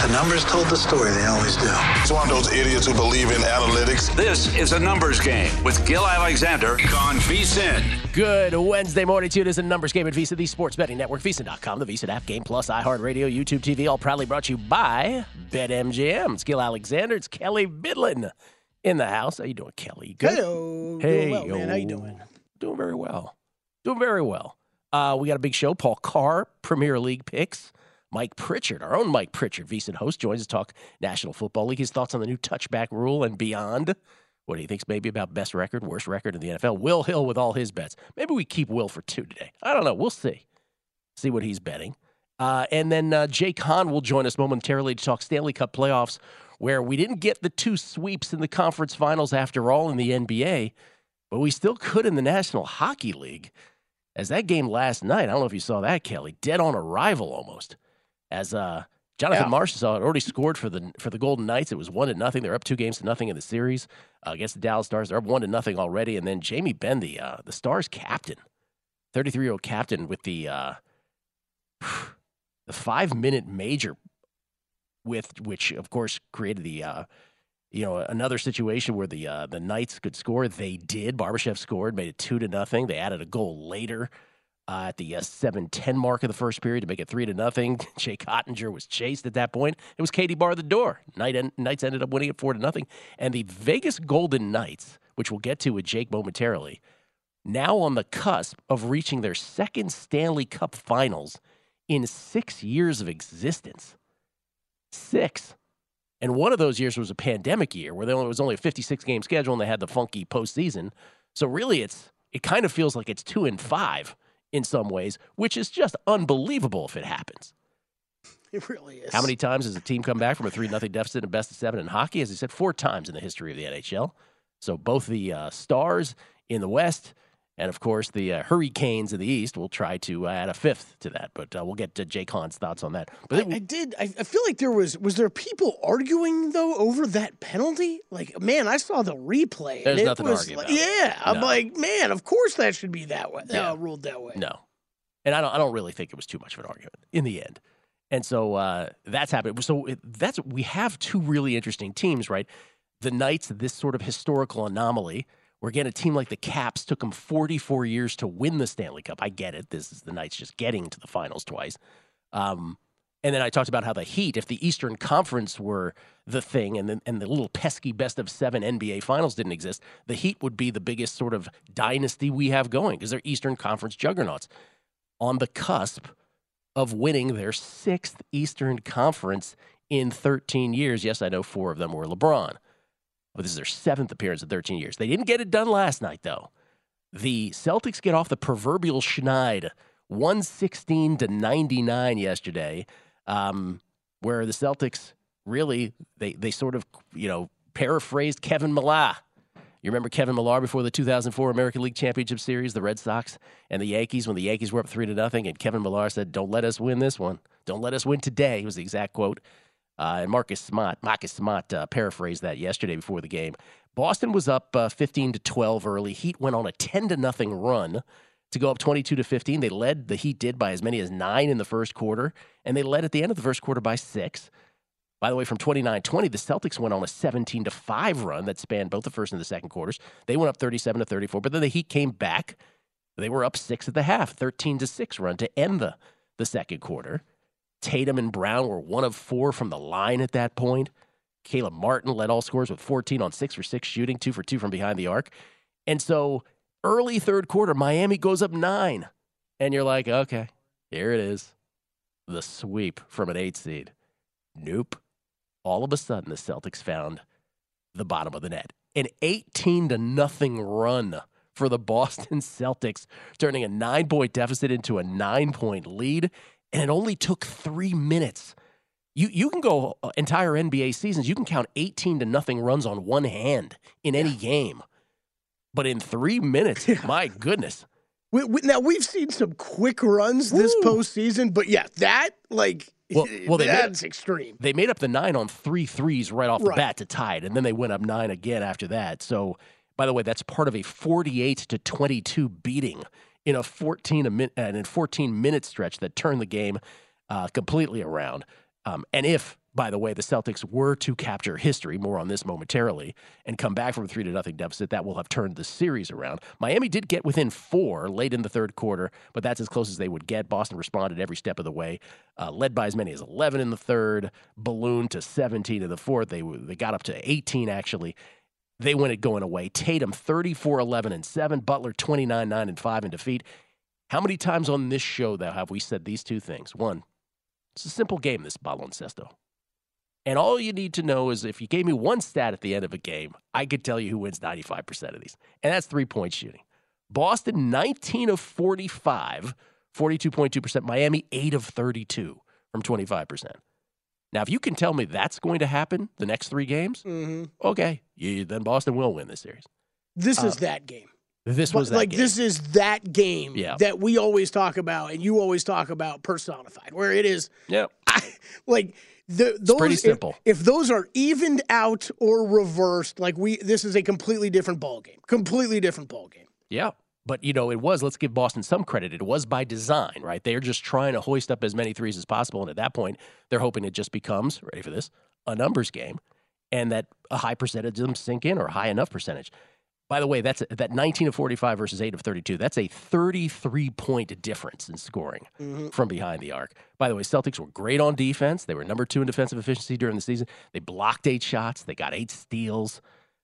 numbers told the story. They always do. It's one of those idiots who believe in analytics. This is a numbers game with Gil Alexander on VSiN. Good Wednesday morning to you. It is a numbers game at VSiN, the sports betting network, VSiN.com, the VSiN app, Game Plus, iHeartRadio, YouTube TV, all proudly brought to you by BetMGM. It's Gil Alexander. It's Kelly Bidlin in the house. How you doing, Kelly? Good? Hello. Hey, doing well, man. How you doing? Doing very well. Doing very well. We got a big show. Paul Carr, Premier League picks. Mike Pritchard, our own Mike Pritchard, VSiN host, joins us to talk National Football League. His thoughts on the new touchback rule and beyond. What he thinks maybe about best record, worst record in the NFL. Will Hill with all his bets. Maybe we keep Will for 2 today. I don't know. We'll see. See what he's betting. And then Jake Hahn will join us momentarily to talk Stanley Cup playoffs, where we didn't get the 2 sweeps in the conference finals after all in the NBA, but we still could in the National Hockey League. As that game last night, I don't know if you saw that, Kelly, dead on arrival almost. As Jonathan Marchessault had already scored for the Golden Knights. It was 1-0. They're up 2-0 in the series against the Dallas Stars. They're up 1-0 already. And then Jamie Benn, the Stars captain, 33-year-old captain, with the 5-minute major, which of course created the another situation where the Knights could score. They did. Barbashev scored, made it 2-0. They added a goal later. At the 7:10 mark of the first period to make it 3-0. Jake Ottinger was chased at that point. It was Katie bar the door. Knights ended up winning it 4-0. And the Vegas Golden Knights, which we'll get to with Jake momentarily, now on the cusp of reaching their second Stanley Cup Finals in 6 years of existence. 6. And one of those years was a pandemic year where it was only a 56-game schedule and they had the funky postseason. So really it kind of feels like it's 2-5. In some ways, which is just unbelievable if it happens. It really is. How many times has a team come back from a 3-0 deficit in best of 7 in hockey? As I said, 4 times in the history of the NHL. So both the Stars in the West and, of course, the Hurricanes in the East will try to add a 5th to that. But we'll get to Jake Hahn's thoughts on that. But I feel like was there people arguing, though, over that penalty? Like, man, I saw the replay. There's nothing to argue about. Yeah. No. I'm like, man, of course that should be that way. Yeah. Ruled that way. No. And I don't really think it was too much of an argument in the end. And so that's happened. So we have 2 really interesting teams, right? The Knights, this sort of historical anomaly, where, again, a team like the Caps took them 44 years to win the Stanley Cup. I get it. This is the Knights just getting to the finals twice. And then I talked about how the Heat, if the Eastern Conference were the thing and the little pesky best of 7 NBA finals didn't exist, the Heat would be the biggest sort of dynasty we have going because they're Eastern Conference juggernauts on the cusp of winning their 6th Eastern Conference in 13 years. Yes, I know 4 of them were LeBron. But this is their 7th appearance in 13 years. They didn't get it done last night, though. The Celtics get off the proverbial schneid, 116-99 yesterday, where the Celtics really, they sort of, paraphrased Kevin Millar. You remember Kevin Millar before the 2004 American League Championship Series, the Red Sox and the Yankees, when the Yankees were up 3-0, and Kevin Millar said, "Don't let us win this one. Don't let us win today," was the exact quote. And Marcus Smart paraphrased that yesterday before the game. Boston was up 15-12 early. Heat went on a 10-0 run to go up 22-15. They led, the Heat did, by as many as 9 in the first quarter, and they led at the end of the first quarter by 6. By the way, from 29-20, the Celtics went on a 17-5 run that spanned both the first and the second quarters. They went up 37-34, but then the Heat came back. They were up 6 at the half, 13-6 run to end the second quarter. Tatum and Brown were 1 of 4 from the line at that point. Caleb Martin led all scorers with 14 on 6 for 6 shooting, 2 for 2 from behind the arc. And so early third quarter, Miami goes up 9. And you're like, okay, here it is. The sweep from an 8 seed. Nope. All of a sudden, the Celtics found the bottom of the net. An 18-0 run for the Boston Celtics, turning a 9-point deficit into a 9-point lead. And it only took 3 minutes. You can go entire NBA seasons. You can count 18-0 runs on one hand in any game. But in 3 minutes, my goodness. Now, we've seen some quick runs this postseason, but that's extreme. They made up the 9 on 3 threes right off the bat to tie it, and then they went up 9 again after that. So, by the way, that's part of a 48-22 beating in a 14-minute stretch that turned the game completely around. And if by the way, the Celtics were to capture history, more on this momentarily, and come back from a 3-0 deficit, that will have turned the series around. Miami did get within 4 late in the third quarter, but that's as close as they would get. Boston responded every step of the way, led by as many as 11 in the third, ballooned to 17 in the fourth. They got up to 18, actually. They win it going away. Tatum, 34, 11, and 7. Butler, 29, 9, and 5 in defeat. How many times on this show, though, have we said these two things? One, it's a simple game, this baloncesto. And all you need to know is if you gave me one stat at the end of a game, I could tell you who wins 95% of these. And that's three-point shooting. Boston, 19 of 45, 42.2%. Miami, 8 of 32 from 25%. Now, if you can tell me that's going to happen the next 3 games, okay, then Boston will win this series. This is that game. This was that game. This is that game that we always talk about and you always talk about personified, where it is. Yeah. Those, pretty simple. If those are evened out or reversed, this is a completely different ball game. Completely different ball game. Yeah. But, let's give Boston some credit. It was by design, right? They're just trying to hoist up as many threes as possible. And at that point, they're hoping it just becomes, ready for this, a numbers game. And that a high percentage of them sink in or a high enough percentage. By the way, that's that 19 of 45 versus 8 of 32. That's a 33-point difference in scoring from behind the arc. By the way, Celtics were great on defense. They were number 2 in defensive efficiency during the season. They blocked 8 shots. They got 8 steals.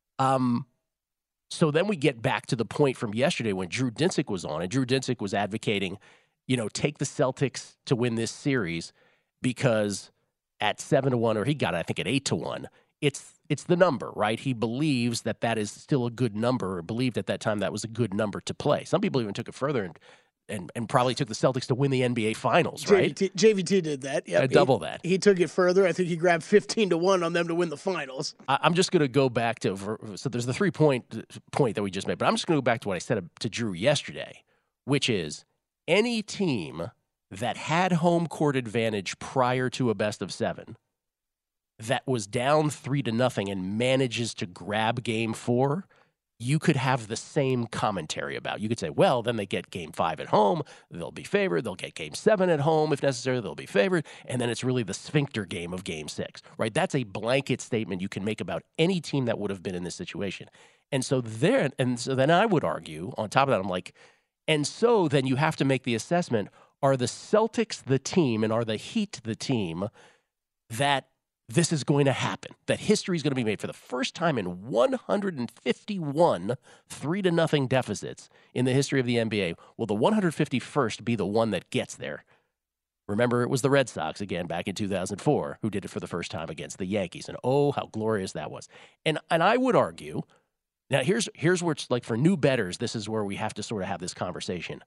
So then we get back to the point from yesterday when Drew Dinsick was on, and Drew Dinsick was advocating, take the Celtics to win this series because at 7-1, or he got it, I think, at 8-1, it's the number, right? He believes that is still a good number, or believed at that time that was a good number to play. Some people even took it further and probably took the Celtics to win the NBA Finals, right? JVT did that. Yeah, double that. He took it further. I think he grabbed 15-1 on them to win the Finals. I'm just going to go back to so there's the 3-point that we just made, but I'm just going to go back to what I said to Drew yesterday, which is any team that had home court advantage prior to a best of 7 that was down 3-0 and manages to grab game 4, you could have the same commentary about. You could say, well, then they get game 5 at home. They'll be favored. They'll get game 7 at home if necessary. They'll be favored. And then it's really the sphincter game of game 6, right? That's a blanket statement you can make about any team that would have been in this situation. And so then I would argue on top of that, I'm like, and so then you have to make the assessment, are the Celtics the team and are the Heat the team that this is going to happen, that history is going to be made for the first time in 151 3-0 deficits in the history of the NBA. Will the 151st be the one that gets there? Remember, it was the Red Sox, again, back in 2004, who did it for the first time against the Yankees. And oh, how glorious that was. And I would argue, now here's where it's like for new bettors, this is where we have to sort of have this conversation.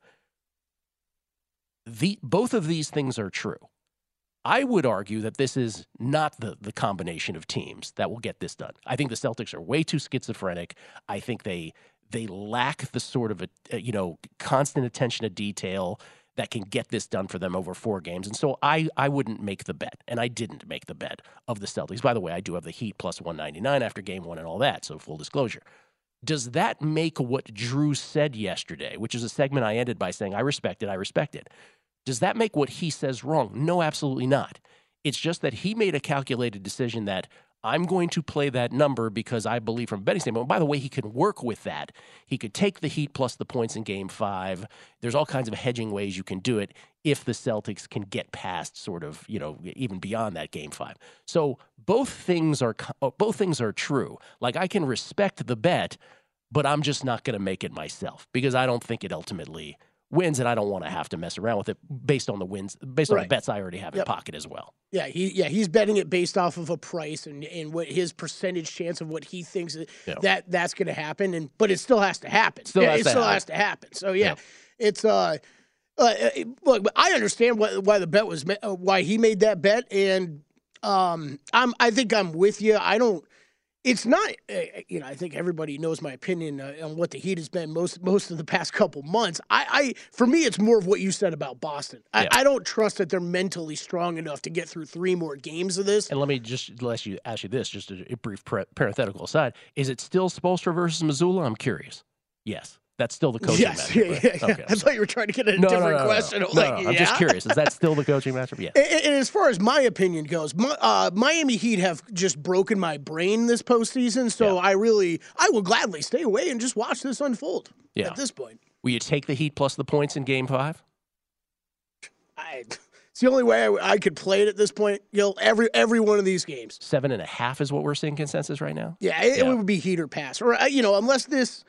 Both of these things are true. I would argue that this is not the combination of teams that will get this done. I think the Celtics are way too schizophrenic. I think they lack the sort of constant attention to detail that can get this done for them over 4 games. And so I wouldn't make the bet, and I didn't make the bet of the Celtics. By the way, I do have the Heat plus 199 after game 1 and all that, so full disclosure. Does that make what Drew said yesterday, which is a segment I ended by saying, I respect it. Does that make what he says wrong? No, absolutely not. It's just that he made a calculated decision that I'm going to play that number because I believe from a betting standpoint. By the way, he can work with that. He could take the Heat plus the points in game 5. There's all kinds of hedging ways you can do it if the Celtics can get past sort of, even beyond that game 5. So both things are true. Like, I can respect the bet, but I'm just not going to make it myself because I don't think it ultimately wins, and I don't want to have to mess around with it based on the wins, based on the bets I already have in pocket as well. Yeah, he's betting it based off of a price and what his percentage chance of what he thinks that's going to happen, but it still has to happen. It still has to happen. So it's look, but I understand why the bet was why he made that bet, and I think I'm with you. It's not, I think everybody knows my opinion on what the Heat has been most of the past couple months. For me, it's more of what you said about Boston. I don't trust that they're mentally strong enough to get through 3 more games of this. And let me just ask you this, just a brief parenthetical aside. Is it still Spoelstra versus Mazzulla? I'm curious. Yes. That's still the coaching matchup, right? Yeah. Okay, I thought you were trying to get a different question. No, I'm just curious. Is that still the coaching matchup? Yeah. And as far as my opinion goes, Miami Heat have just broken my brain this postseason, so I will gladly stay away and just watch this unfold at this point. Will you take the Heat plus the points in Game 5? It's the only way I could play it at this point. Every one of these games. 7.5 is what we're seeing consensus right now? Yeah, it would be Heat or pass. Or, unless this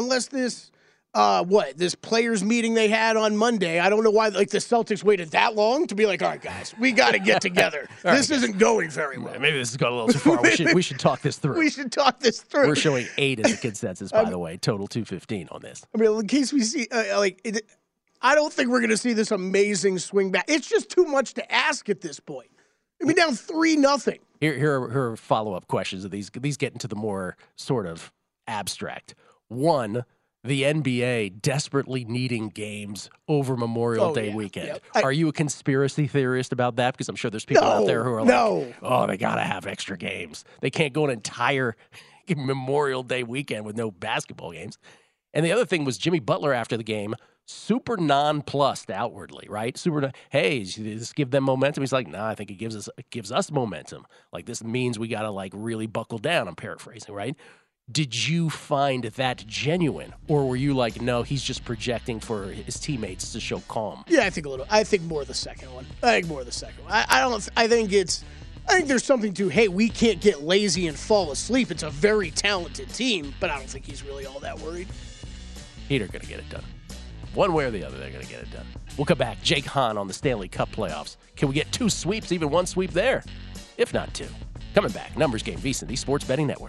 this players meeting they had on Monday. I don't know why the Celtics waited that long to be like, all right, guys, we got to get together. This isn't going very well. Maybe this has gone a little too far. We should talk this through. We should talk this through. We're showing 8 as a consensus, by the way. Total 215 on this. I mean, in case we see, I don't think we're going to see this amazing swing back. It's just too much to ask at this point. I mean, down 3-0. Here are follow-up questions of these. These get into the more sort of abstract. One, the NBA desperately needing games over Memorial Day weekend. Yep. Are you a conspiracy theorist about that? Because I'm sure there's people out there who are like, oh, they got to have extra games. They can't go an entire Memorial Day weekend with no basketball games. And the other thing was Jimmy Butler after the game, super nonplussed outwardly, right? Hey, just give them momentum. He's like, nah, I think it gives us momentum. Like, this means we got to really buckle down. I'm paraphrasing, right? Did you find that genuine, or were you like, no, he's just projecting for his teammates to show calm? Yeah, I think more of the second one. I think there's something to, hey, we can't get lazy and fall asleep. It's a very talented team, but I don't think he's really all that worried. Heat are going to get it done. One way or the other, they're going to get it done. We'll come back. Jake Hahn on the Stanley Cup playoffs. Can we get 2 sweeps, even 1 sweep there? If not 2. Coming back. Numbers Game, VSiN, the Sports Betting Network.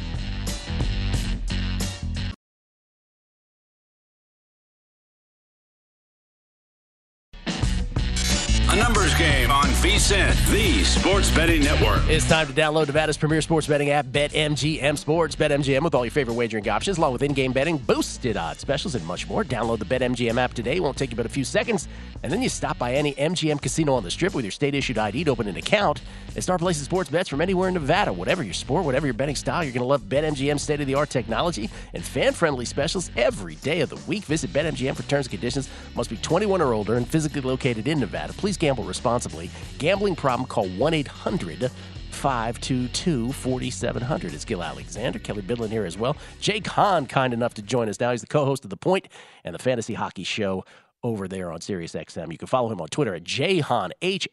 A numbers game on VSiN, the Sports Betting Network. It's time to download Nevada's premier sports betting app, BetMGM Sports. BetMGM with all your favorite wagering options, along with in-game betting, boosted odds specials, and much more. Download the BetMGM app today. It won't take you but a few seconds. And then you stop by any MGM casino on the Strip with your state-issued ID to open an account and start placing sports bets from anywhere in Nevada. Whatever your sport, whatever your betting style, you're going to love BetMGM's state-of-the-art technology and fan-friendly specials every day of the week. Visit BetMGM for terms and conditions. Must be 21 or older and physically located in Nevada. Please gamble responsibly. Gambling problem, call 1-800-522-4700. It's Gil Alexander, Kelly Bidlin here as well. Jake Hahn, kind enough to join us now. He's the co-host of The Point and the Fantasy Hockey Show over there on SiriusXM. You can follow him on Twitter at JHahn,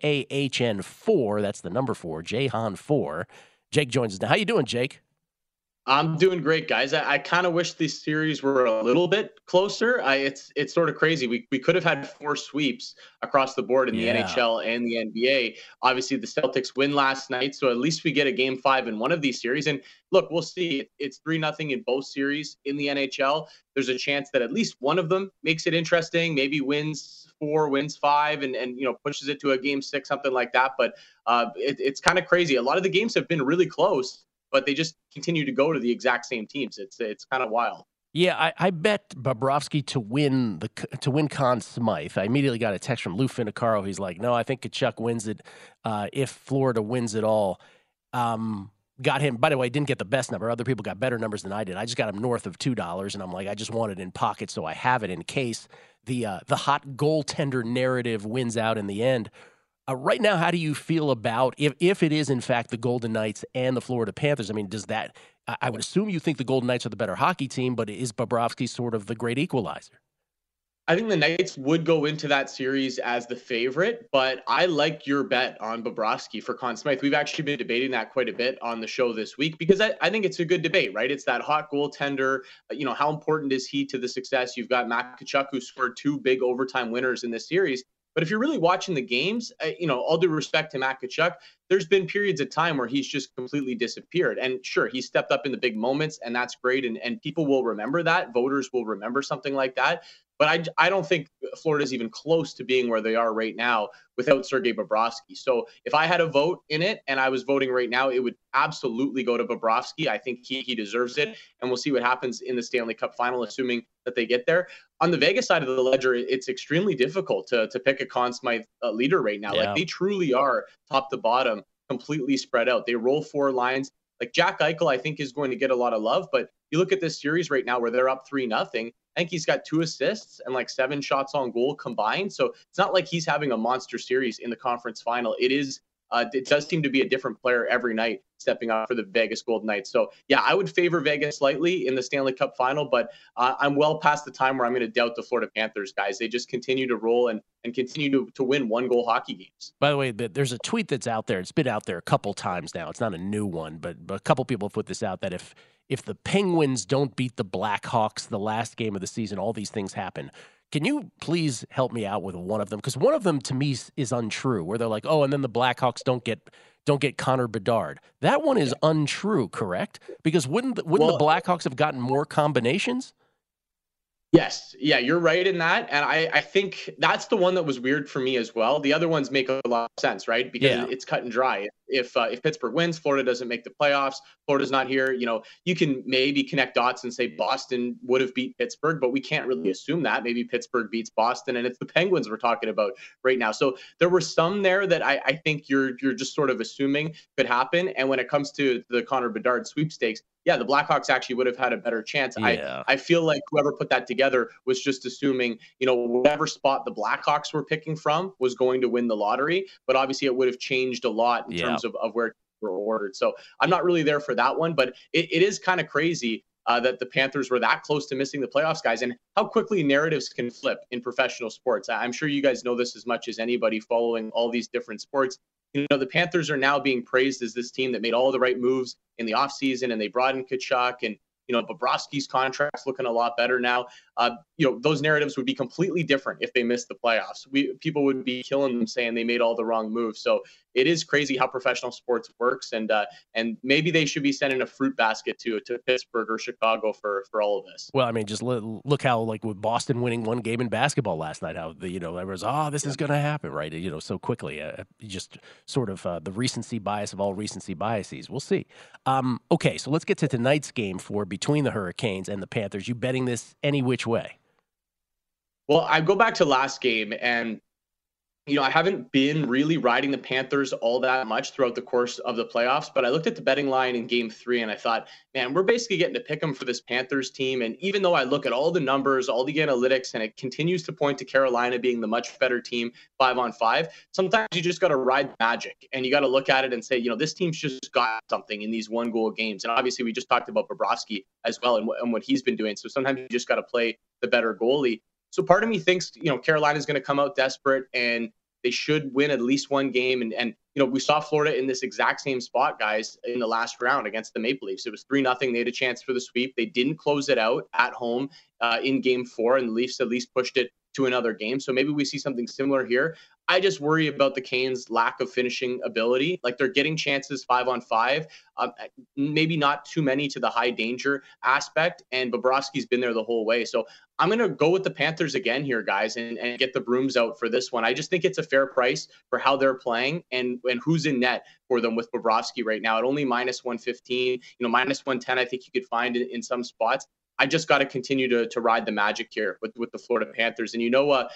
HAHN4. That's the number 4, JHahn4. Jake joins us now. How you doing, Jake? I'm doing great, guys. I kind of wish these series were a little bit closer. It's sort of crazy. We could have had 4 sweeps across the board in the NHL and the NBA. Obviously, the Celtics win last night, so at least we get a Game 5 in one of these series. And look, we'll see. It's 3-0 in both series in the NHL. There's a chance that at least one of them makes it interesting, maybe wins 4, wins 5, and pushes it to a Game 6, something like that. But it's kind of crazy. A lot of the games have been really close, but they just continue to go to the exact same teams. It's kind of wild. Yeah, I bet Bobrovsky to win Conn Smythe. I immediately got a text from Lou Finicaro. He's like, no, I think Tkachuk wins it if Florida wins it all. Got him, by the way, didn't get the best number. Other people got better numbers than I did. I just got him north of $2, and I'm like, I just want it in pocket so I have it in case the hot goaltender narrative wins out in the end. Right now, how do you feel about if it is, in fact, the Golden Knights and the Florida Panthers? I mean, does that – I would assume you think the Golden Knights are the better hockey team, but is Bobrovsky sort of the great equalizer? I think the Knights would go into that series as the favorite, but I like your bet on Bobrovsky for Conn Smythe. We've actually been debating that quite a bit on the show this week because I think it's a good debate, right? It's that hot goaltender. How important is he to the success? You've got Matt Tkachuk, who scored 2 big overtime winners in this series. But if you're really watching the games, all due respect to Matt Tkachuk, there's been periods of time where he's just completely disappeared. And sure, he stepped up in the big moments, and that's great. And people will remember that. Voters will remember something like that. But I don't think Florida's even close to being where they are right now without Sergei Bobrovsky. So if I had a vote in it and I was voting right now, it would absolutely go to Bobrovsky. I think he deserves it. And we'll see what happens in the Stanley Cup final, assuming that they get there. On the Vegas side of the ledger, it's extremely difficult to pick a Conn Smythe leader right now. Yeah. Like, they truly are top to bottom, completely spread out. They roll 4 lines. Like Jack Eichel, I think, is going to get a lot of love, but you look at this series right now where they're up 3-0. I think he's got 2 assists and like 7 shots on goal combined. So it's not like he's having a monster series in the conference final. It does seem to be a different player every night stepping up for the Vegas Golden Knights. So, yeah, I would favor Vegas slightly in the Stanley Cup final, but I'm well past the time where I'm going to doubt the Florida Panthers, guys. They just continue to roll and continue to win 1-goal hockey games. By the way, there's a tweet that's out there. It's been out there a couple times now. It's not a new one, but a couple people have put this out that if the Penguins don't beat the Blackhawks the last game of the season, all these things happen. Can you please help me out with one of them? Because one of them to me is untrue, where they're like, oh, and then the Blackhawks don't get Connor Bedard. That one is untrue, correct? Because wouldn't the Blackhawks have gotten more combinations? Yes. Yeah, you're right in that. And I think that's the one that was weird for me as well. The other ones make a lot of sense, right? Because it's cut and dry. If Pittsburgh wins, Florida doesn't make the playoffs, Florida's not here, you can maybe connect dots and say Boston would have beat Pittsburgh, but we can't really assume that. Maybe Pittsburgh beats Boston, and it's the Penguins we're talking about right now. So there were some there that I think you're just sort of assuming could happen. And when it comes to the Connor Bedard sweepstakes, yeah, the Blackhawks actually would have had a better chance. Yeah. I feel like whoever put that together was just assuming, whatever spot the Blackhawks were picking from was going to win the lottery. But obviously it would have changed a lot in terms of where were ordered. So I'm not really there for that one, but it is kind of crazy that the Panthers were that close to missing the playoffs, guys, and how quickly narratives can flip in professional sports. I'm sure you guys know this as much as anybody following all these different sports. The Panthers are now being praised as this team that made all the right moves in the offseason, and they brought in Tkachuk, and Bobrovsky's contract's looking a lot better now. Those narratives would be completely different if they missed the playoffs. People would be killing them saying they made all the wrong moves. So it is crazy how professional sports works, and maybe they should be sending a fruit basket to Pittsburgh or Chicago for all of this. Well, I mean, just look how, like, with Boston winning one game in basketball last night, how everyone's this is going to happen, right? So quickly. Just sort of the recency bias of all recency biases. We'll see. Okay, so let's get to tonight's game between the Hurricanes and the Panthers. You betting this any which way? Well, I go back to last game, and I haven't been really riding the Panthers all that much throughout the course of the playoffs, but I looked at the betting line in game 3 and I thought, man, we're basically getting to pick them for this Panthers team. And even though I look at all the numbers, all the analytics, and it continues to point to Carolina being the much better team 5-on-5, sometimes you just got to ride magic, and you got to look at it and say, this team's just got something in these 1-goal games. And obviously we just talked about Bobrovsky as well and what he's been doing. So sometimes you just got to play the better goalie. So part of me thinks, Carolina's going to come out desperate and they should win at least one game. And we saw Florida in this exact same spot, guys, in the last round against the Maple Leafs. It was 3-0. They had a chance for the sweep. They didn't close it out at home in game 4, and the Leafs at least pushed it to another game. So maybe we see something similar here. I just worry about the Canes' lack of finishing ability. Like, they're getting chances 5-on-5, maybe not too many to the high danger aspect, and Bobrovsky's been there the whole way. So I'm going to go with the Panthers again here, guys, and get the brooms out for this one. I just think it's a fair price for how they're playing and who's in net for them with Bobrovsky right now at only -115, -110 I think you could find in some spots. I just got to continue to ride the magic here with the Florida Panthers. And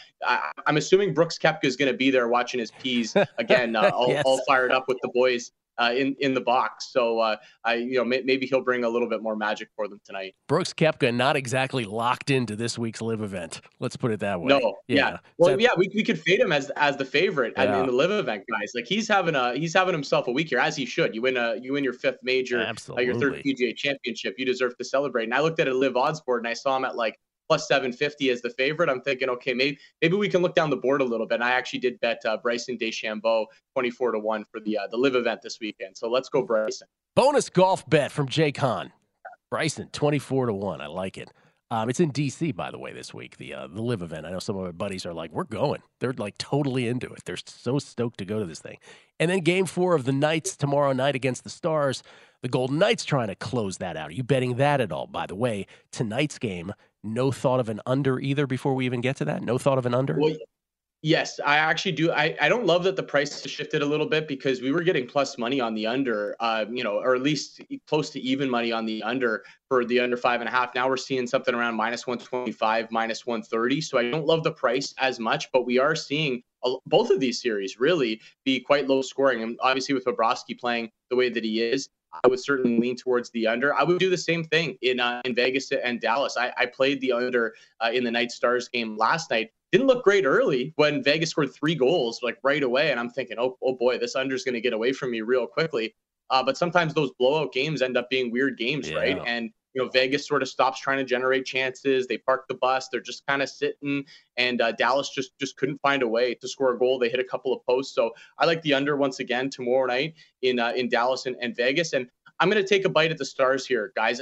I'm assuming Brooks Koepka is going to be there watching his P's again, all fired up with the boys in the box. So maybe he'll bring a little bit more magic for them tonight. Brooks Koepka not exactly locked into this week's live event. Let's put it that way. No, yeah. Well, we could fade him as the favorite in the live event, guys. Like, he's having himself a week here, as he should. You win your 5th major, your 3rd PGA championship. You deserve to celebrate. And I looked at a live odds board and I saw him at like +750 as the favorite. I'm thinking, okay, maybe we can look down the board a little bit. And I actually did bet Bryson DeChambeau 24-1 for the live event this weekend. So let's go Bryson. Bonus golf bet from Jake Hahn. Bryson 24-1. I like it. It's in DC, by the way, this week, the live event. I know some of my buddies are like, we're going. They're like totally into it. They're so stoked to go to this thing. And then game 4 of the Knights tomorrow night against the Stars. The Golden Knights trying to close that out. Are you betting that at all? By the way, tonight's game, no thought of an under either before we even get to that? No thought of an under? Well, yes, I actually do. I don't love that the price has shifted a little bit, because we were getting plus money on the under, or at least close to even money on the under for the under 5.5. Now we're seeing something around -125, -130. So I don't love the price as much, but we are seeing both of these series really be quite low scoring. And obviously with Bobrovsky playing the way that he is, I would certainly lean towards the under. I would do the same thing in Vegas and Dallas. I played the under in the Knights Stars game last night. Didn't look great early when Vegas scored 3 goals like right away. And I'm thinking, oh boy, this under is going to get away from me real quickly. But sometimes those blowout games end up being weird games, right? And Vegas sort of stops trying to generate chances. They park the bus. They're just kind of sitting, and Dallas just couldn't find a way to score a goal. They hit a couple of posts. So I like the under once again tomorrow night in Dallas and Vegas. And I'm going to take a bite at the Stars here, guys.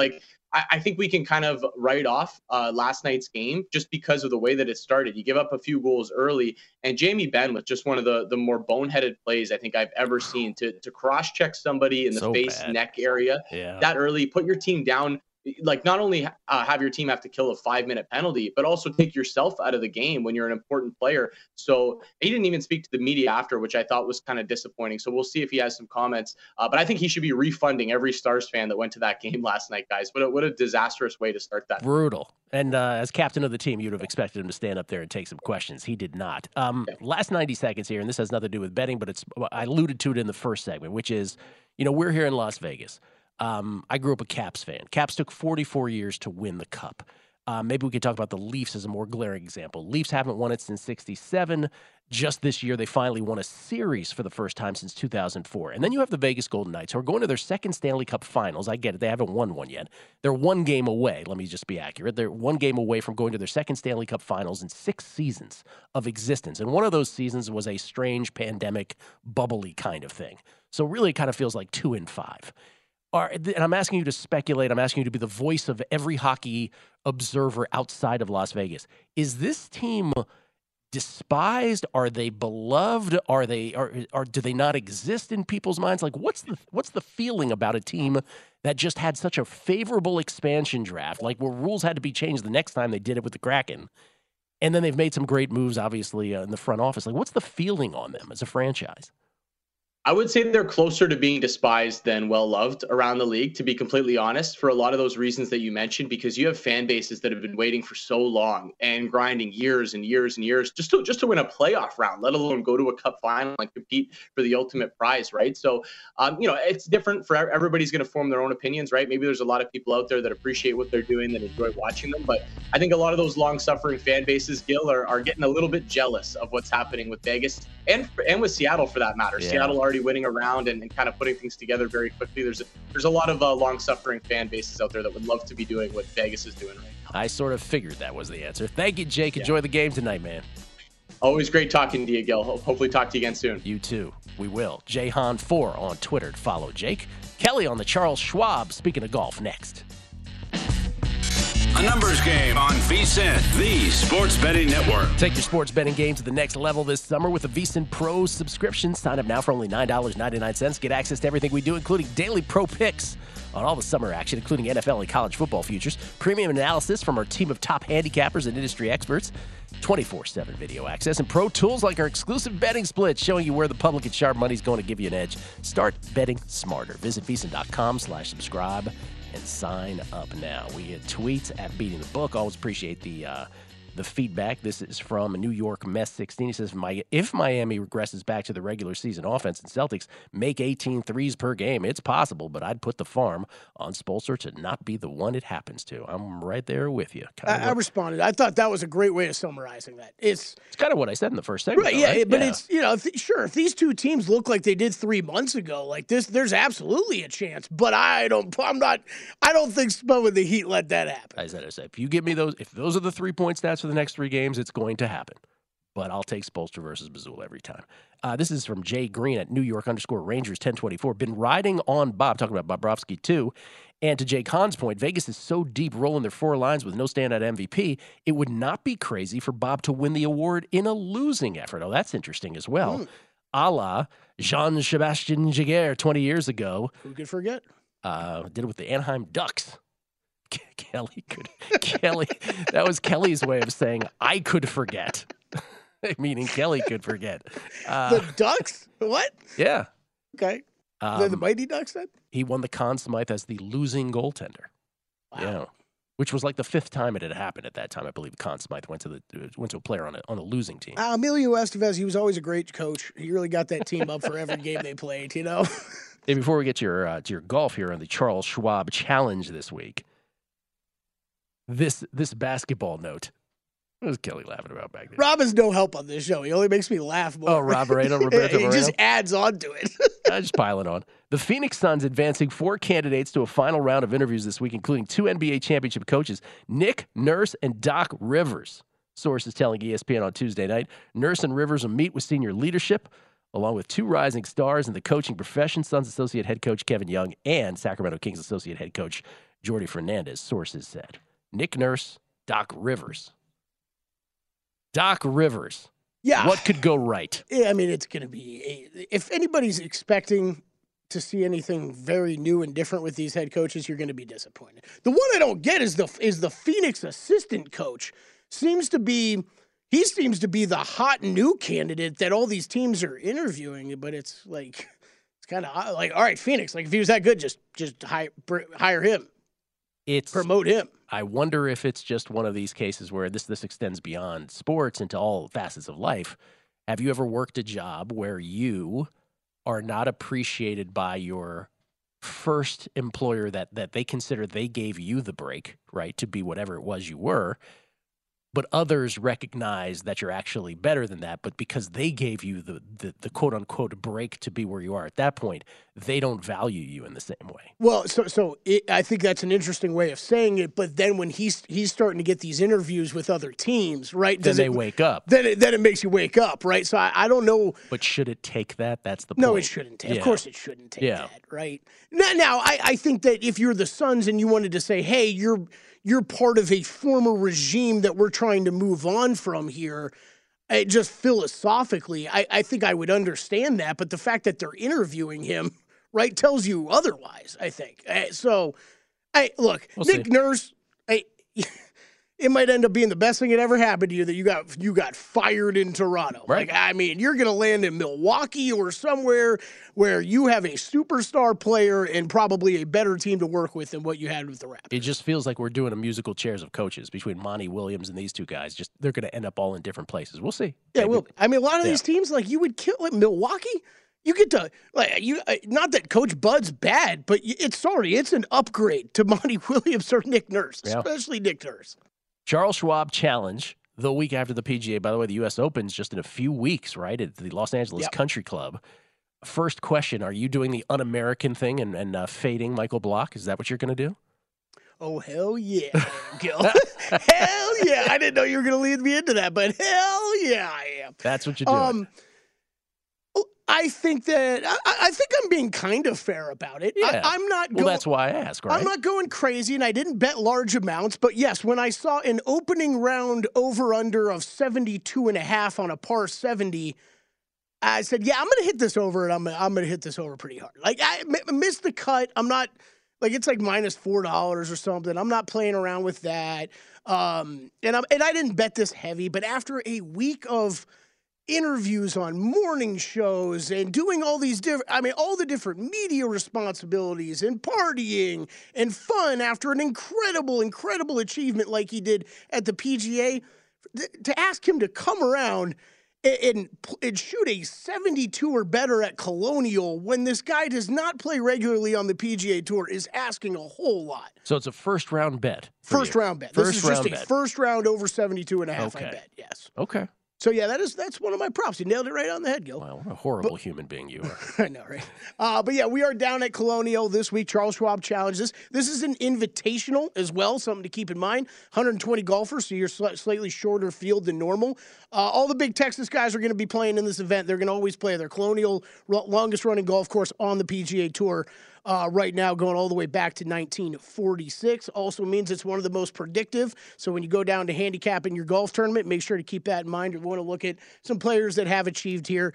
I think we can kind of write off last night's game just because of the way that it started. You give up a few goals early, and Jamie Benn was just one of the more boneheaded plays I think I've ever seen to cross-check somebody in the face, neck area that early, put your team down. Like, not only have your team have to kill a 5-minute penalty, but also take yourself out of the game when you're an important player. So he didn't even speak to the media after, which I thought was kind of disappointing. So we'll see if he has some comments. But I think he should be refunding every Stars fan that went to that game last night, guys. What a disastrous way to start that. Brutal. And as captain of the team, you'd have expected him to stand up there and take some questions. He did not. Last 90 seconds here, and this has nothing to do with betting, but I alluded to it in the first segment, which is, we're here in Las Vegas. I grew up a Caps fan. Caps took 44 years to win the Cup. Maybe we could talk about the Leafs as a more glaring example. Leafs haven't won it since '67. Just this year, they finally won a series for the first time since 2004. And then you have the Vegas Golden Knights, who are going to their second Stanley Cup Finals. I get it. They haven't won one yet. They're 1 game away. Let me just be accurate. They're 1 game away from going to their second Stanley Cup Finals in 6 seasons of existence. And one of those seasons was a strange pandemic, bubbly kind of thing. So really, it kind of feels like 2 and 5. And I'm asking you to speculate. I'm asking you to be the voice of every hockey observer outside of Las Vegas. Is this team despised? Are they beloved? Or do they not exist in people's minds? Like, what's the feeling about a team that just had such a favorable expansion draft, like where rules had to be changed the next time they did it with the Kraken, and then they've made some great moves, obviously, in the front office? Like, what's the feeling on them as a franchise? I would say they're closer to being despised than well-loved around the league, to be completely honest, for a lot of those reasons that you mentioned, because you have fan bases that have been waiting for so long and grinding years and years and years just to win a playoff round, let alone go to a cup final and compete for the ultimate prize, right? So, it's different for everybody's going to form their own opinions, right? Maybe there's a lot of people out there that appreciate what they're doing, that enjoy watching them, but I think a lot of those long-suffering fan bases, Gil, are getting a little bit jealous of what's happening with Vegas and with Seattle, for that matter. Yeah. Seattle already winning around and kind of putting things together very quickly. There's a lot of long-suffering fan bases out there that would love to be doing what Vegas is doing right now. I sort of figured that was the answer. Thank you, Jake. Yeah. Enjoy the game tonight, man. Always great talking to you, Gil. Hopefully talk to you again soon. You too. We will. Jayhan4 on Twitter to follow Jake. Kelly on the Charles Schwab. Speaking of golf, next. A numbers game on VSiN, the sports betting network. Take your sports betting game to the next level this summer with a VSiN Pro subscription. Sign up now for only $9.99. Get access to everything we do, including daily pro picks on all the summer action, including NFL and college football futures, premium analysis from our team of top handicappers and industry experts, 24/7 video access, and pro tools like our exclusive betting splits showing you where the public and sharp money is going to give you an edge. Start betting smarter. Visit VSiN.com/subscribe. and sign up now. We had tweets at Beating the Book. Always appreciate the feedback. This is from New York Mess 16. He says, if Miami regresses back to the regular season offense and Celtics make 18 threes per game, it's possible, but I'd put the farm on Spoelstra to not be the one it happens to. I'm right there with you. I responded. I thought that was a great way of summarizing that. It's kind of what I said in the first segment. Right, though, yeah, right? But it's, if these two teams look like they did 3 months ago, like this, there's absolutely a chance, but I don't think Spo and the Heat let that happen. I said, if you give me if those are the 3-point stats for the next 3 games, it's going to happen. But I'll take Spoelstra versus Mazzulla every time. This is from Jay Green at New York_Rangers 1024. Been riding on Bob, talking about Bobrovsky too. And to Jay Kahn's point, Vegas is so deep rolling their 4 lines with no standout MVP, it would not be crazy for Bob to win the award in a losing effort. Oh, that's interesting as well. A la Jean-Sebastien Giguère 20 years ago. Who could forget? Did it with the Anaheim Ducks. Kelly, that was Kelly's way of saying I could forget. Meaning Kelly could forget. The Ducks? What? Yeah. Okay. The Mighty Ducks then? He won the Conn Smythe as the losing goaltender. Wow. Yeah. Which was like the 5th time it had happened at that time. I believe Conn Smythe went to a player on a losing team. Emilio Estevez, he was always a great coach. He really got that team up for every game they played, Hey, before we get to your golf here on the Charles Schwab Challenge this week, this basketball note. What was Kelly laughing about back there? Rob is no help on this show. He only makes me laugh more. Oh, Roberto Moreno? He just adds on to it. I just pile it on. The Phoenix Suns advancing 4 candidates to a final round of interviews this week, including 2 NBA championship coaches, Nick Nurse and Doc Rivers. Sources telling ESPN on Tuesday night. Nurse and Rivers will meet with senior leadership, along with 2 rising stars in the coaching profession, Suns associate head coach Kevin Young and Sacramento Kings associate head coach Jordi Fernandez, sources said. Nick Nurse, Doc Rivers. Doc Rivers. Yeah. What could go right? Yeah, I mean, it's going to be if anybody's expecting to see anything very new and different with these head coaches, you're going to be disappointed. The one I don't get is the Phoenix assistant coach seems to be the hot new candidate that all these teams are interviewing, but it's like it's kind of like, all right, Phoenix, like if he was that good, just hire him. Promote him. I wonder if it's just one of these cases where this extends beyond sports into all facets of life. Have you ever worked a job where you are not appreciated by your first employer that they consider they gave you the break, right, to be whatever it was you were, but others recognize that you're actually better than that, but because they gave you the quote-unquote break to be where you are at that point, they don't value you in the same way. Well, I think that's an interesting way of saying it, but then when he's starting to get these interviews with other teams, right? Then they wake up. Then it makes you wake up, right? So I don't know. But should it take that? That's the point. No, it shouldn't. Of course it shouldn't take that, right? Now, I think that if you're the Suns and you wanted to say, hey, you're part of a former regime that we're trying to move on from here, just philosophically, I think I would understand that. But the fact that they're interviewing him, right, tells you otherwise, I think. Look, we'll Nick Nurse, it might end up being the best thing that ever happened to you that you got fired in Toronto. Right. Like, I mean, you're going to land in Milwaukee or somewhere where you have a superstar player and probably a better team to work with than what you had with the Raptors. It just feels like we're doing a musical chairs of coaches between Monty Williams and these two guys. Just they're going to end up all in different places. We'll see. Yeah, well, I mean, a lot of these teams, like you would kill like Milwaukee. You get to not that Coach Bud's bad, but it's an upgrade to Monty Williams or Nick Nurse, especially Nick Nurse. Charles Schwab Challenge, the week after the PGA. By the way, the U.S. Open's just in a few weeks, right, at the Los Angeles Country Club. First question, are you doing the un-American thing and fading Michael Block? Is that what you're going to do? Oh, hell yeah, Gil. Hell yeah. I didn't know you were going to lead me into that, but hell yeah, I am. That's what you're doing. I think I'm being kind of fair about it. Yeah. I'm not. Well, that's why I ask, right? I'm not going crazy, and I didn't bet large amounts. But yes, when I saw an opening round over/under of 72.5 on a par 70, I said, "Yeah, I'm going to hit this over, and I'm going to hit this over pretty hard." Like I missed the cut. I'm not like it's like minus $4 or something. I'm not playing around with that. And I didn't bet this heavy, but after a week of interviews on morning shows and doing all these all the different media responsibilities and partying and fun after an incredible achievement like he did at the PGA, to ask him to come around and shoot a 72 or better at Colonial when this guy does not play regularly on the PGA Tour is asking a whole lot. So it's a first-round bet. First round bet. This is just a first round over 72.5, I bet, yes. Okay. So, yeah, that's one of my props. You nailed it right on the head, Gil. Wow, what a horrible human being you are. I know, right? But, yeah, we are down at Colonial this week, Charles Schwab Challenge. This is an invitational as well, something to keep in mind. 120 golfers, so you're slightly shorter field than normal. All the big Texas guys are going to be playing in this event. They're going to always play their Colonial longest-running golf course on the PGA Tour. Right now, going all the way back to 1946. Also means it's one of the most predictive. So when you go down to handicapping your golf tournament, make sure to keep that in mind. You want to look at some players that have achieved here,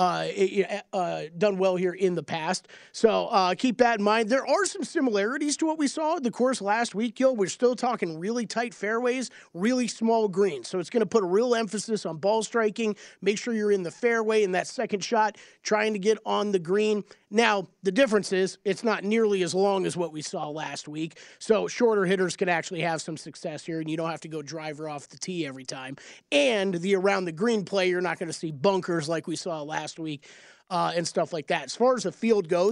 done well here in the past. So keep that in mind. There are some similarities to what we saw at the course last week, Gil. We're still talking really tight fairways, really small greens. So it's going to put a real emphasis on ball striking. Make sure you're in the fairway in that second shot, trying to get on the green. Now, the difference is it's not nearly as long as what we saw last week. So shorter hitters can actually have some success here, and you don't have to go driver off the tee every time. And the around the green play, you're not going to see bunkers like we saw last week and stuff like that. As far as the field goes,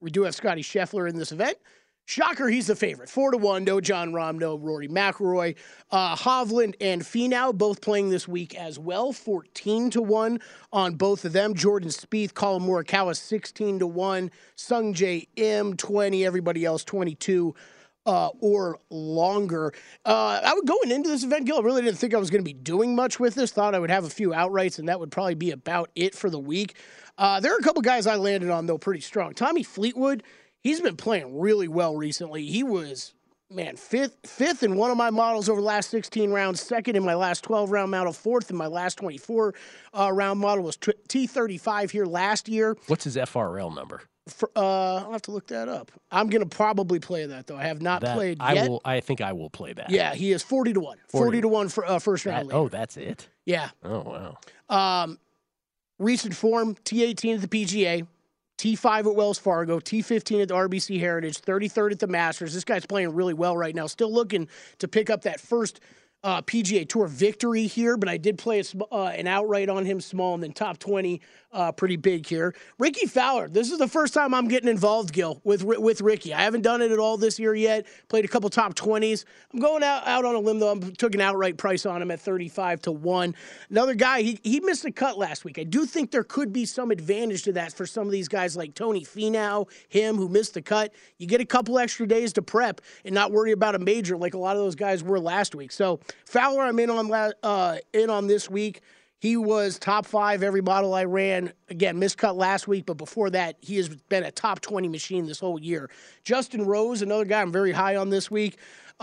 We do have Scotty Scheffler in this event. Shocker, he's the favorite. 4-1, no Jon Rahm, no Rory McIlroy. Hovland and Finau both playing this week as well. 14-1 on both of them. Jordan Spieth, Colin Morikawa, 16-1. Sungjae Im, 20. Everybody else, 22 or longer. I would going into this event, Gil, I really didn't think I was going to be doing much with this. Thought I would have a few outrights, and that would probably be about it for the week. There are a couple guys I landed on, though, pretty strong. Tommy Fleetwood, he's been playing really well recently. He was, fifth in one of my models over the last 16 rounds, second in my last 12-round model, fourth in my last 24-round model, was T35 here last year. What's his FRL number? I'll have to look that up. I'm going to probably play that, though. I have not played yet. I think I will play that. Yeah, he is 40-1. 40-1 for first-round leader. Oh, that's it? Yeah. Oh, wow. Recent form, T18 at the PGA, T5 at Wells Fargo, T15 at the RBC Heritage, 33rd at the Masters. This guy's playing really well right now. Still looking to pick up that first PGA Tour victory here, but I did play an outright on him small, and then top 20 pretty big here. Ricky Fowler, this is the first time I'm getting involved, Gil, with Ricky. I haven't done it at all this year yet. Played a couple top 20s. I'm going out on a limb, though. I took an outright price on him at 35-1. Another guy, he missed a cut last week. I do think there could be some advantage to that for some of these guys like Tony Finau, him who missed the cut. You get a couple extra days to prep and not worry about a major like a lot of those guys were last week. So Fowler, I'm in on this week. He was top 5 every model I ran. Again, miscut last week, but before that, he has been a top 20 machine this whole year. Justin Rose, another guy I'm very high on this week,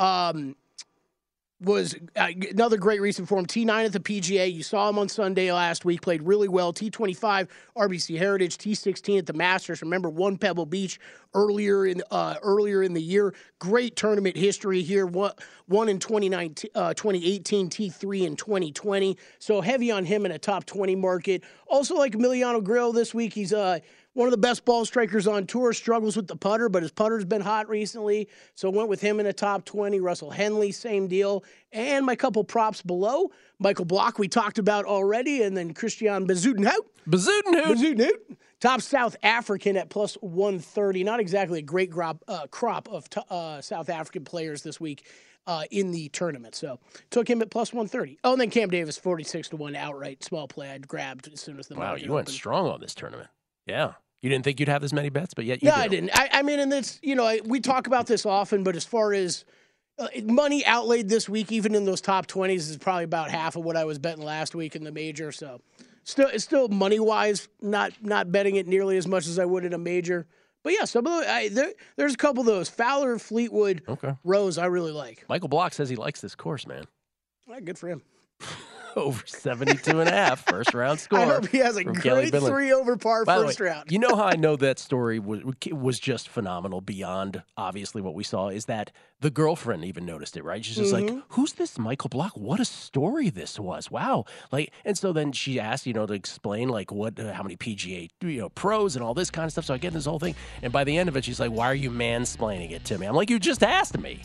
was another great recent form. T9 at the PGA. You saw him on Sunday last week. Played really well. T25 RBC Heritage. T16 at the Masters. Remember, won Pebble Beach earlier in the year. Great tournament history here. Won in 2018, T3 in 2020. So heavy on him in a top 20 market. Also like Emiliano Grillo this week. He's one of the best ball strikers on tour, struggles with the putter, but his putter's been hot recently, so went with him in a top 20. Russell Henley, same deal. And my couple props below, Michael Block, we talked about already, and then Christian Bezuidenhout, top South African at plus 130. Not exactly a great crop of South African players this week in the tournament. So took him at plus 130. Oh, and then Cam Davis, 46-1 outright small play I'd grabbed as soon as the market you went opened. Strong on this tournament. Yeah. You didn't think you'd have this many bets, but yet you do. I didn't. I mean, and it's, we talk about this often, but as far as money outlaid this week, even in those top 20s, is probably about half of what I was betting last week in the major. So it's still money-wise, not betting it nearly as much as I would in a major. But yeah, some of there's a couple of those. Fowler, Fleetwood, Rose, I really like. Michael Block says he likes this course, man. Good for him. Over 72.5 first round score. I hope he has a great 3 over par first round. You know how I know that story was just phenomenal beyond obviously what we saw is that the girlfriend even noticed it, right? She's just like, who's this Michael Block? What a story this was. Wow. And so then she asked, to explain how many PGA, pros and all this kind of stuff. So I get this whole thing. And by the end of it, she's like, why are you mansplaining it to me? I'm like, you just asked me.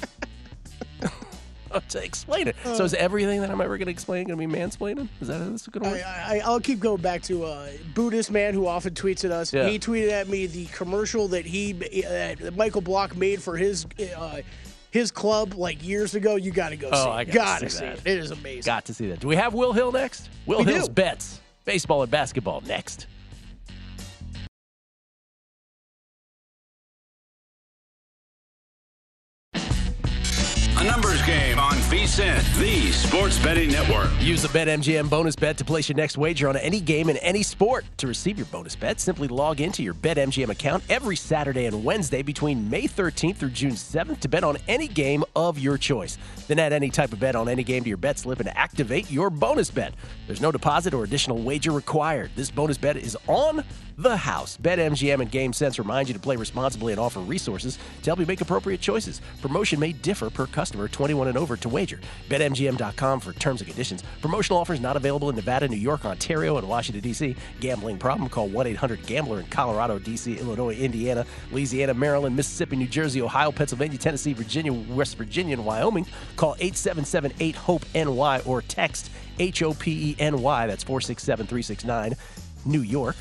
To explain it. So is everything that I'm ever going to explain going to be mansplaining? Is that how this is going to work? I'll keep going back to a Buddhist man who often tweets at us. Yeah. He tweeted at me the commercial that Michael Block made for his club years ago. You got to go see it. I got to see it. It is amazing. Got to see that. Do we have Will Hill next? Will Hill's bets. Baseball and basketball next. A numbers game on VSiN, the Sports Betting Network. Use the BetMGM bonus bet to place your next wager on any game in any sport. To receive your bonus bet, simply log into your BetMGM account every Saturday and Wednesday between May 13th through June 7th to bet on any game of your choice. Then add any type of bet on any game to your bet slip and activate your bonus bet. There's no deposit or additional wager required. This bonus bet is on the house. BetMGM and GameSense remind you to play responsibly and offer resources to help you make appropriate choices. Promotion may differ per customer, 21 and over to wager. BetMGM.com for terms and conditions. Promotional offers not available in Nevada, New York, Ontario, and Washington, D.C. Gambling problem? Call 1-800-GAMBLER in Colorado, D.C., Illinois, Indiana, Louisiana, Maryland, Mississippi, New Jersey, Ohio, Pennsylvania, Tennessee, Virginia, West Virginia, and Wyoming. Call 877-8-HOPE-NY or text HOPENY. That's 467-369. New York.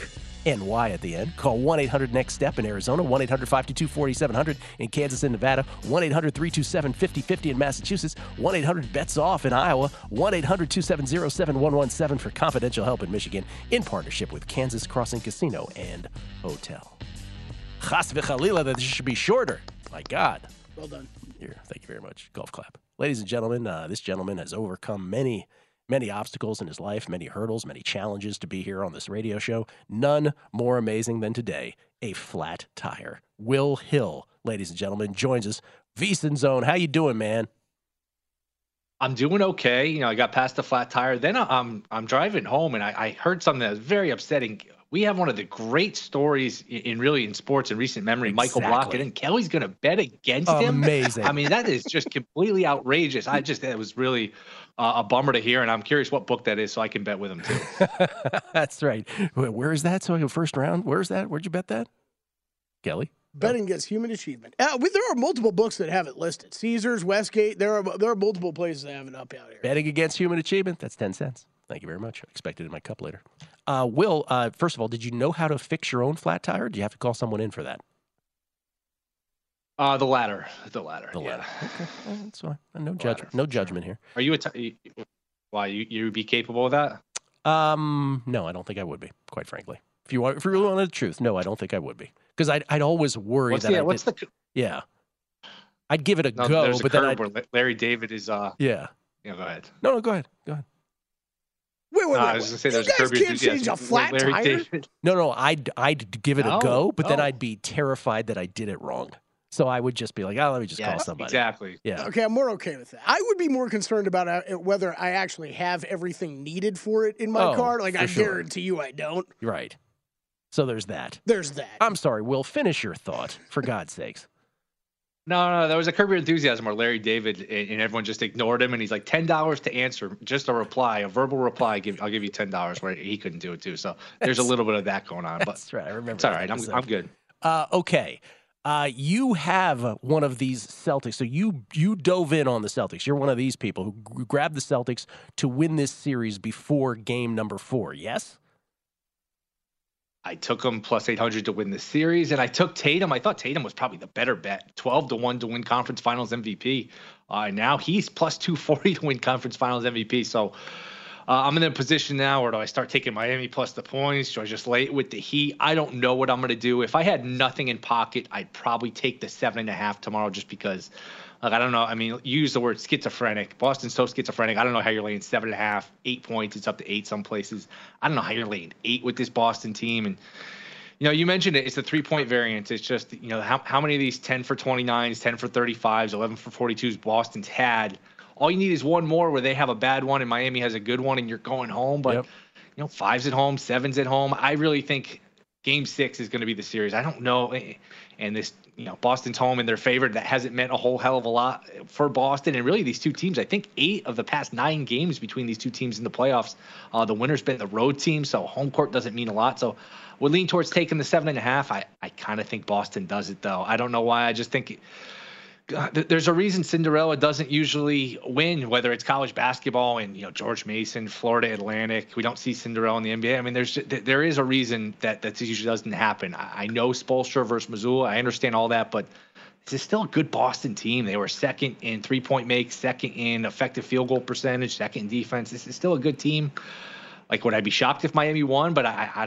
NY at the end. Call 1-800-NEXT-STEP in Arizona, 1-800-522-4700 in Kansas and Nevada, 1-800-327-5050 in Massachusetts, 1-800-BETS-OFF in Iowa, 1-800-270-7117 for confidential help in Michigan in partnership with Kansas Crossing Casino and Hotel. Chas v'chalila that this should be shorter. My God. Well done. Here, thank you very much. Golf clap. Ladies and gentlemen, this gentleman has overcome many obstacles in his life, many hurdles, many challenges to be here on this radio show. None more amazing than today, a flat tire. Will Hill, ladies and gentlemen, joins us. VSiN Zone, how you doing, man? I'm doing okay. I got past the flat tire. Then I'm driving home, and I heard something that was very upsetting. We have one of the great stories in sports in recent memory, exactly. Michael Block, and Kelly's going to bet against him. Amazing. I mean, that is just completely outrageous. It was really a bummer to hear, and I'm curious what book that is so I can bet with him too. That's right. Where is that? So I go first round. Where's that? Where'd you bet that? Kelly? Betting against human achievement. There are multiple books that have it listed. Caesars, Westgate. There are multiple places that have it up out here. Betting against human achievement. That's 10 cents. Thank you very much. I expect it in my cup later. Will, first of all, did you know how to fix your own flat tire? Or do you have to call someone in for that? The latter. Okay, that's fine. No judgment here. Are you why you be capable of that? No, I don't think I would be. Quite frankly, if you really wanted the truth, no, I don't think I would be, because I'd always worry yeah, I'd give it a go, but then where Larry David is. Yeah. Go ahead. No, go ahead. Wait. I was going to say there's you guys can't change a flat tire? No, I'd give it a go, but then I'd be terrified that I did it wrong. So I would just be like, let me just call somebody. Exactly. Yeah. Okay, I'm more okay with that. I would be more concerned about whether I actually have everything needed for it in my car. Like, I guarantee you I don't. Right. So there's that. I'm sorry, Will, finish your thought, for God's sakes. No, there was a Curb Your Enthusiasm where Larry David and everyone just ignored him, and he's like, $10 to answer, just a reply, a verbal reply. I'll give you $10, where he couldn't do it too. So there's a little bit of that going on. But that's right. I remember. It's all right. I'm good. Okay. You have one of these Celtics. So you dove in on the Celtics. You're one of these people who grabbed the Celtics to win this series before game number 4. Yes? I took them plus 800 to win the series, and I took Tatum. I thought Tatum was probably the better bet, 12-1 to win Conference Finals MVP. Now he's plus 240 to win Conference Finals MVP. So I'm in a position now where do I start taking Miami plus the points? Do I just lay it with the Heat? I don't know what I'm going to do. If I had nothing in pocket, I'd probably take the 7.5 tomorrow just because. I don't know. I mean, you use the word schizophrenic. Boston's so schizophrenic. I don't know how you're laying 7.5, 8 points. It's up to 8 some places. I don't know how you're laying 8 with this Boston team. And, you mentioned it. It's the 3-point variance. It's just, how many of these 10 for 29s, 10 for 35s, 11 for 42s Boston's had. All you need is one more where they have a bad one and Miami has a good one and you're going home. But, 5's at home, 7's at home. I really think Game 6 is going to be the series. I don't know. And this, Boston's home and their favorite. That hasn't meant a whole hell of a lot for Boston. And really these two teams, I think 8 of the past 9 games between these two teams in the playoffs, the winner's been the road team. So home court doesn't mean a lot. So we'll lean towards taking the 7.5. I kind of think Boston does it though. I don't know why. I just think there's a reason Cinderella doesn't usually win, whether it's college basketball and George Mason, Florida Atlantic. We don't see Cinderella in the NBA. I mean, there is a reason that usually doesn't happen. I know Spoelstra versus Missoula. I understand all that, but this is still a good Boston team. They were second in 3-point make, second in effective field goal percentage, second in defense. This is still a good team. Like, would I be shocked if Miami won? But I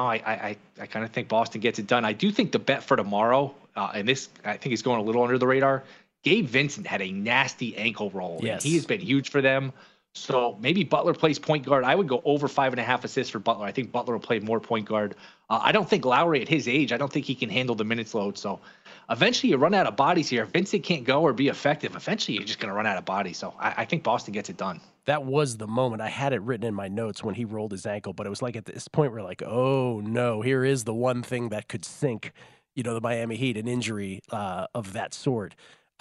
kind of think Boston gets it done. I do think the bet for tomorrow, and this I think is going a little under the radar. Gabe Vincent had a nasty ankle roll. Yes. He has been huge for them. So maybe Butler plays point guard. I would go over 5.5 assists for Butler. I think Butler will play more point guard. I don't think Lowry at his age, I don't think he can handle the minutes load. So eventually you run out of bodies here. If Vincent can't go or be effective, eventually you're just going to run out of bodies. So I think Boston gets it done. That was the moment. I had it written in my notes when he rolled his ankle, but it was like at this point we're like, oh no, here is the one thing that could sink, the Miami Heat, an injury of that sort.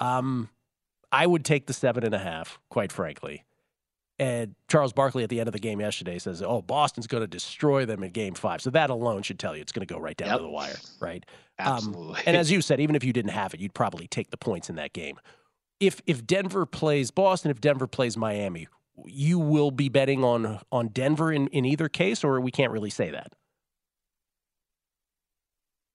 I would take the 7.5, quite frankly. And Charles Barkley at the end of the game yesterday says, Boston's going to destroy them in Game 5. So that alone should tell you it's going to go right down to the wire, right? Absolutely. And as you said, even if you didn't have it, you'd probably take the points in that game. If Denver plays Boston, if Denver plays Miami, you will be betting on Denver in either case, or we can't really say that?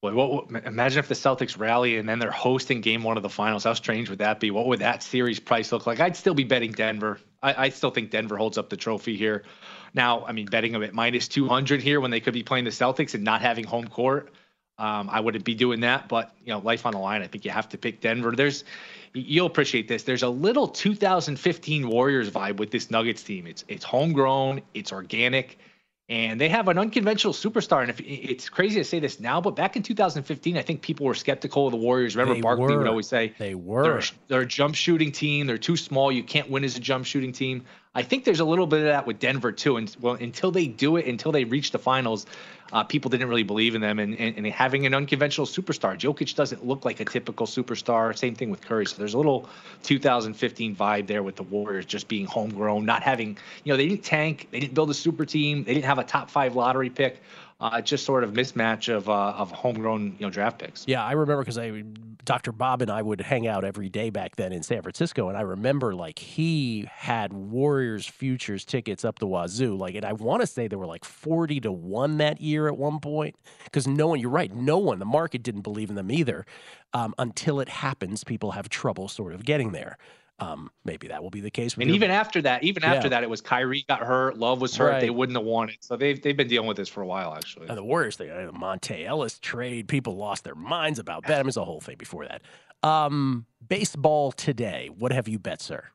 Boy, imagine if the Celtics rally and then they're hosting game 1 of the finals. How strange would that be? What would that series price look like? I'd still be betting Denver. I still think Denver holds up the trophy here. Now, I mean, betting them at minus 200 here when they could be playing the Celtics and not having home court, I wouldn't be doing that. But, life on the line, I think you have to pick Denver. You'll appreciate this. There's a little 2015 Warriors vibe with this Nuggets team. It's homegrown. It's organic. And they have an unconventional superstar. And it's crazy to say this now, but back in 2015, I think people were skeptical of the Warriors. Remember, Barkley would always say they're a jump shooting team. They're too small. You can't win as a jump shooting team. I think there's a little bit of that with Denver too. And until they do it, until they reach the finals, people didn't really believe in them. And having an unconventional superstar, Jokic doesn't look like a typical superstar. Same thing with Curry. So there's a little 2015 vibe there with the Warriors just being homegrown, not having, they didn't tank, they didn't build a super team, they didn't have a top 5 lottery pick. Just sort of mismatch of homegrown draft picks. Yeah, I remember because Dr. Bob and I would hang out every day back then in San Francisco, and I remember he had Warriors futures tickets up the wazoo. And I want to say there were 40-1 that year at one point because you're right, the market didn't believe in them either. Until it happens, people have trouble sort of getting there. Maybe that will be the case. Even after that, it was Kyrie got hurt, Love was hurt. Right. They wouldn't have won it. So they've been dealing with this for a while, actually. And the Warriors thing, the Monte Ellis trade, people lost their minds about that. I mean, it's a whole thing before that. Baseball today. What have you bet, sir?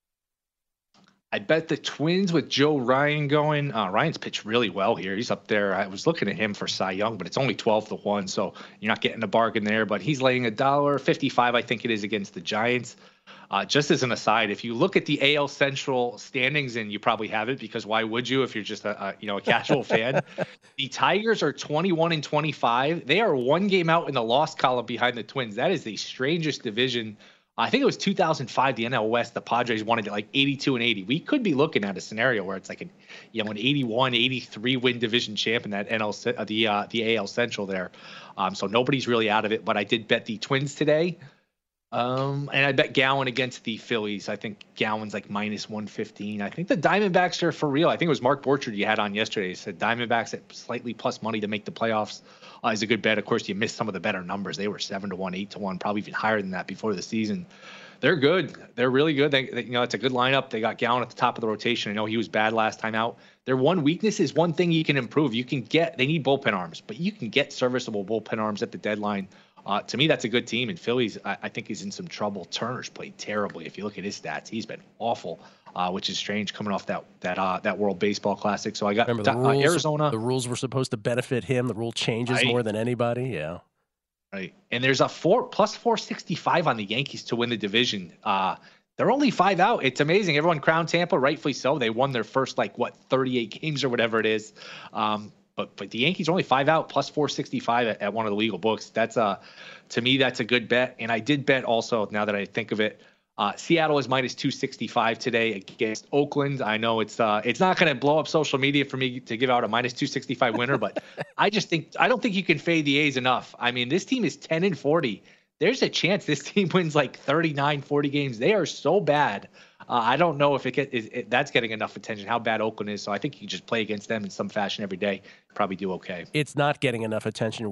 I bet the Twins with Joe Ryan going. Ryan's pitched really well here. He's up there. I was looking at him for Cy Young, but it's only 12-1, so you're not getting a bargain there. But he's laying $1.55, I think it is, against the Giants. Just as an aside, if you look at the AL Central standings, and you probably have it because why would you if you're just a casual fan? The Tigers are 21-25. They are 1 game out in the loss column behind the Twins. That is the strangest division. I think it was 2005, the NL West, the Padres wanted it 82-80. We could be looking at a scenario where it's an 81, 83 win division champ in that the AL Central there. So nobody's really out of it, but I did bet the Twins today. And I bet Gowan against the Phillies. I think Gowan's minus 115. I think the Diamondbacks are for real. I think it was Mark Borchard you had on yesterday. He said Diamondbacks at slightly plus money to make the playoffs is a good bet. Of course, you missed some of the better numbers. They were 7-1, 8-1, probably even higher than that before the season. They're good. They're really good. It's a good lineup. They got Gowan at the top of the rotation. I know he was bad last time out. Their one weakness is one thing you can improve. They need bullpen arms, but you can get serviceable bullpen arms at the deadline. To me, that's a good team. And Phillies, I think he's in some trouble. Turner's played terribly. If you look at his stats, he's been awful, which is strange coming off that World Baseball Classic. So I got Arizona. The rules were supposed to benefit him. The rule changes more than anybody. Yeah. Right. And there's a plus 465 on the Yankees to win the division. They're only 5 out. It's amazing. Everyone crowned Tampa, rightfully so. They won their first 38 games or whatever it is. But the Yankees are only 5 out, plus 465 at one of the legal books. That's to me, that's a good bet. And I did bet also, now that I think of it, Seattle is minus 265 today against Oakland. I know it's not going to blow up social media for me to give out a minus 265 winner, but I don't think you can fade the A's enough. I mean, this team is 10-40. There's a chance this team wins 39, 40 games. They are so bad. I don't know if that's getting enough attention, how bad Oakland is. So I think you just play against them in some fashion every day. Probably do okay. It's not getting enough attention.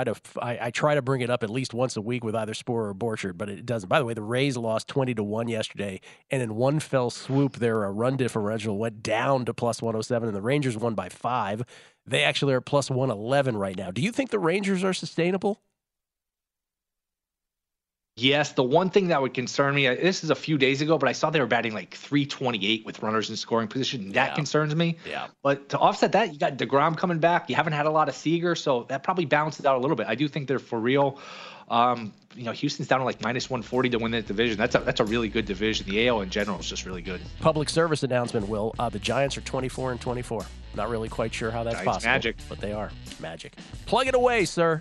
I try to bring it up at least once a week with either Sporer or Borchard, but it doesn't. By the way, the Rays lost 20-1 yesterday, and in one fell swoop, their run differential went down to plus 107, and the Rangers won by 5. They actually are plus 111 right now. Do you think the Rangers are sustainable? Yes, the one thing that would concern me, this is a few days ago, but I saw they were batting 328 with runners in scoring position. That concerns me. Yeah. But to offset that, you got DeGrom coming back. You haven't had a lot of Seager, so that probably balances out a little bit. I do think they're for real. Houston's down to minus 140 to win that division. That's a really good division. The AL in general is just really good. Public service announcement, Will. The Giants are 24-24. Not really quite sure how that's possible. Magic. But they are. Magic. Plug it away, sir.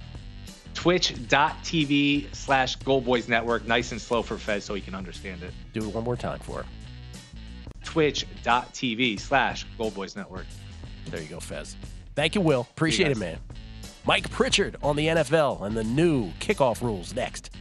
Twitch.tv/Goldboys Network. Nice and slow for Fez so he can understand it. Do it one more time for him. Twitch.tv/Goldboys Network. There you go, Fez. Thank you, Will. Appreciate it, man. Mike Pritchard on the NFL and the new kickoff rules next.